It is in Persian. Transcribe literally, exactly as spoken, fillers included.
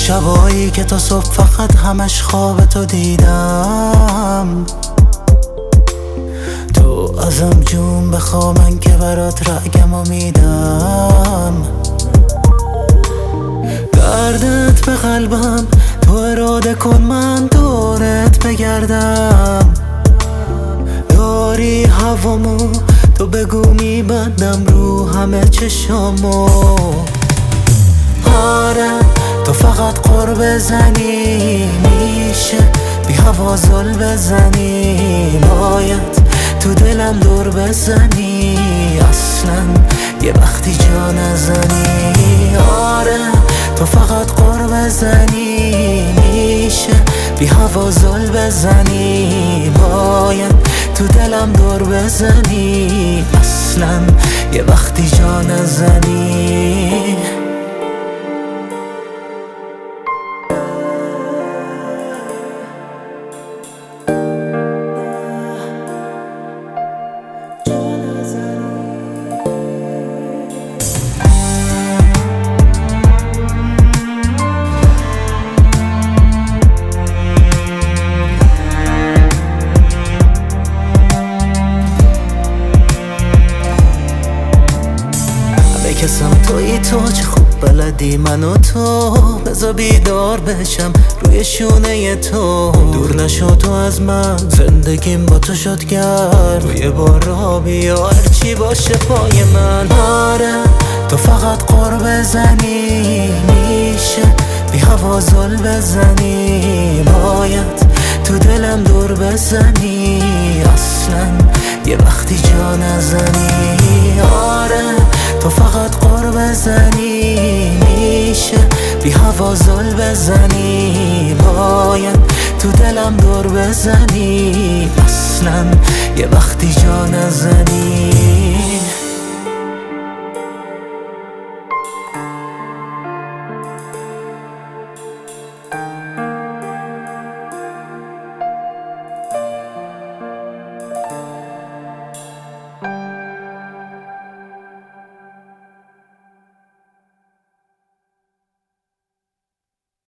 شبایی که تا صبح فقط همش خواب تو دیدم، تو ازم جون بخوا من که برات رگم و میدم. دردت به قلبم، تو اراده کن من دورت بگردم. داری هوامو، تو بگو میبندم رو همه چشامو. آره تو فقط قر بزنی میشه، بی هوا زل بزنی، باید تو دلم دور بزنی، اصلا یه وقتی جا نزنی. آره تو فقط قر بزنی میشه، بی هوا زل بزنی، باید تو دلم دور بزنی، اصلا یه وقتی جا نزنی. کسم توی تو، چه خوب بلدی من و تو، بذار بیدار بشم روی شونه تو. دور نشو تو از من، زندگیم با تو شد گرم، روی بارا بیا هرچی باشه پای من. آره تو فقط قر بزنی میشه، بی هوا زل بزنی، باید تو دلم دور بزنی، اصلا یه وقتی جا نزنی. آره تو فقط قر بزنی میشه، بی هوا زل بزنی، باید تو دلم دور بزنی، اصلا یه وقتی جا نزنی.